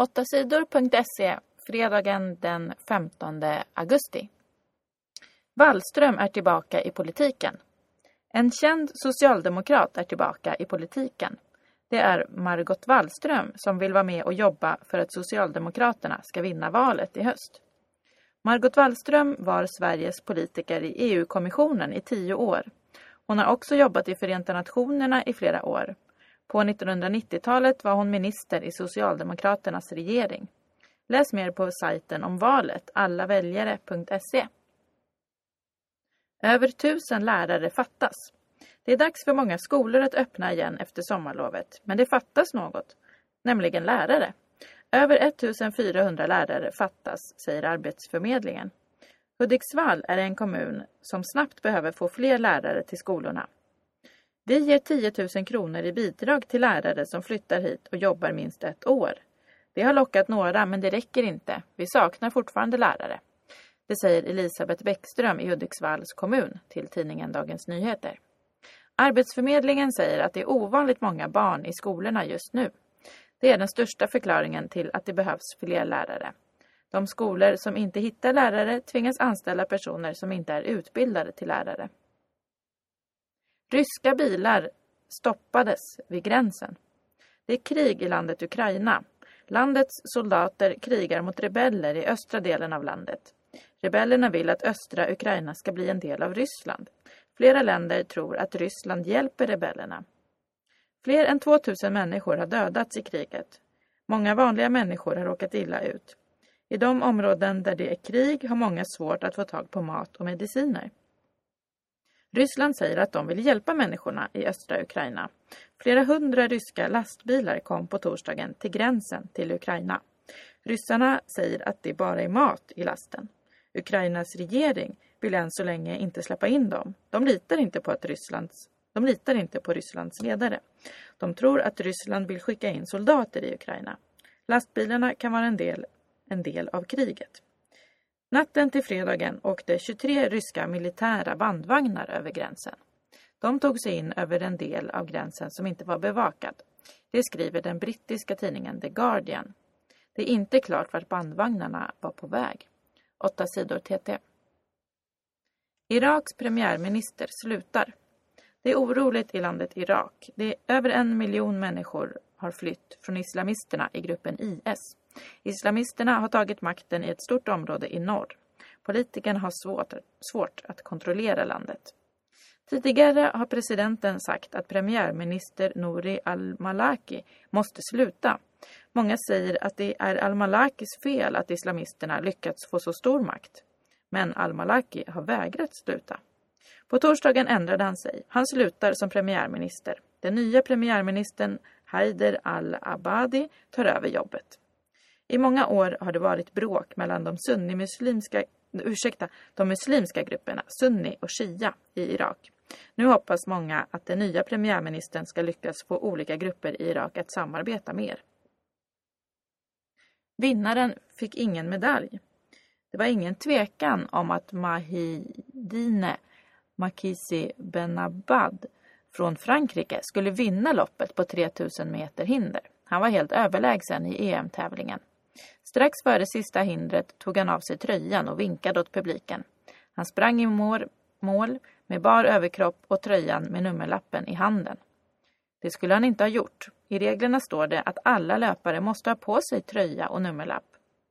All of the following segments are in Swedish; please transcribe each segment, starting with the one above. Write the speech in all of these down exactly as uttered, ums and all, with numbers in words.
åtta sidor punkt se, fredagen den femtonde augusti. Wallström är tillbaka i politiken. En känd socialdemokrat är tillbaka i politiken. Det är Margot Wallström som vill vara med och jobba för att Socialdemokraterna ska vinna valet i höst. Margot Wallström var Sveriges politiker i E U-kommissionen i tio år. Hon har också jobbat i Förenta Nationerna i flera år. På nittonhundranittiotalet var hon minister i Socialdemokraternas regering. Läs mer på sajten om valet allaväljare punkt se. Över tusen lärare fattas. Det är dags för många skolor att öppna igen efter sommarlovet, men det fattas något, nämligen lärare. Över ettusenfyrahundra lärare fattas, säger Arbetsförmedlingen. Hudiksvall är en kommun som snabbt behöver få fler lärare till skolorna. Vi ger tio tusen kronor i bidrag till lärare som flyttar hit och jobbar minst ett år. Det har lockat några, men det räcker inte. Vi saknar fortfarande lärare. Det säger Elisabeth Bäckström i Hudiksvalls kommun till tidningen Dagens Nyheter. Arbetsförmedlingen säger att det är ovanligt många barn i skolorna just nu. Det är den största förklaringen till att det behövs fler lärare. De skolor som inte hittar lärare tvingas anställa personer som inte är utbildade till lärare. Ryska bilar stoppades vid gränsen. Det är krig i landet Ukraina. Landets soldater krigar mot rebeller i östra delen av landet. Rebellerna vill att östra Ukraina ska bli en del av Ryssland. Flera länder tror att Ryssland hjälper rebellerna. Fler än tvåtusen människor har dödats i kriget. Många vanliga människor har råkat illa ut. I de områden där det är krig har många svårt att få tag på mat och mediciner. Ryssland säger att de vill hjälpa människorna i östra Ukraina. Flera hundra ryska lastbilar kom på torsdagen till gränsen till Ukraina. Ryssarna säger att det bara är mat i lasten. Ukrainas regering vill än så länge inte släppa in dem. De litar inte på att Rysslands, de litar inte på Rysslands ledare. De tror att Ryssland vill skicka in soldater i Ukraina. Lastbilarna kan vara en del, en del av kriget. Natten till fredagen åkte tjugotre ryska militära bandvagnar över gränsen. De tog sig in över en del av gränsen som inte var bevakad. Det skriver den brittiska tidningen The Guardian. Det är inte klart vart bandvagnarna var på väg. Åtta sidor T T. Iraks premiärminister slutar. Det är oroligt i landet Irak. Det är över en miljon människor har flytt från islamisterna i gruppen I S. Islamisterna har tagit makten i ett stort område i norr. Politikerna har svårt, svårt att kontrollera landet. Tidigare har presidenten sagt att premiärminister Nouri al-Maliki måste sluta. Många säger att det är al-Malikis fel att islamisterna lyckats få så stor makt. Men al-Maliki har vägrat sluta. På torsdagen ändrade han sig. Han slutar som premiärminister. Den nya premiärministern Haider al-Abadi tar över jobbet. I många år har det varit bråk mellan de sunni-muslimska, ursäkta, de muslimska grupperna Sunni och Shia i Irak. Nu hoppas många att den nya premiärministern ska lyckas få olika grupper i Irak att samarbeta mer. Vinnaren fick ingen medalj. Det var ingen tvekan om att Mahidine Makisi Benabad från Frankrike skulle vinna loppet på tre tusen meter hinder. Han var helt överlägsen i E M-tävlingen. Strax före sista hindret tog han av sig tröjan och vinkade åt publiken. Han sprang i mål, mål med bar överkropp och tröjan med nummerlappen i handen. Det skulle han inte ha gjort. I reglerna står det att alla löpare måste ha på sig tröja och nummerlapp.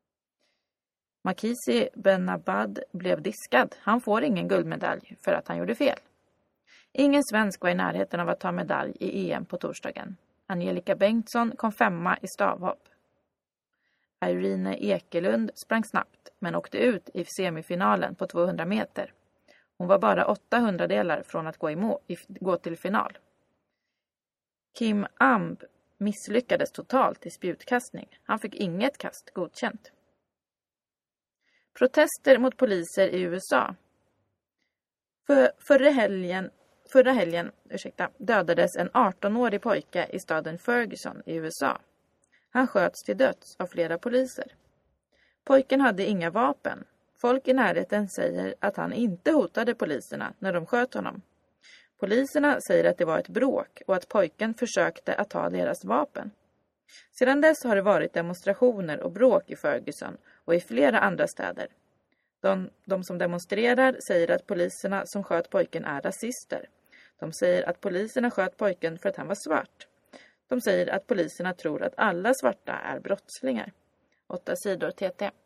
Makisi Benabad blev diskad. Han får ingen guldmedalj för att han gjorde fel. Ingen svensk var i närheten av att ta medalj i E M på torsdagen. Angelica Bengtsson kom femma i stavhopp. Irene Ekelund sprang snabbt men åkte ut i semifinalen på tvåhundra meter. Hon var bara åttahundra delar från att gå, i må- gå till final. Kim Amb misslyckades totalt i spjutkastning. Han fick inget kast godkänt. Protester mot poliser i U S A. För, förra helgen, förra helgen ursäkta, dödades en arton-årig pojke i staden Ferguson i U S A. Han sköts till döds av flera poliser. Pojken hade inga vapen. Folk i närheten säger att han inte hotade poliserna när de sköt honom. Poliserna säger att det var ett bråk och att pojken försökte att ta deras vapen. Sedan dess har det varit demonstrationer och bråk i Ferguson och i flera andra städer. De, de som demonstrerar säger att poliserna som sköt pojken är rasister. De säger att poliserna sköt pojken för att han var svart. De säger att poliserna tror att alla svarta är brottslingar. Åtta sidor T T.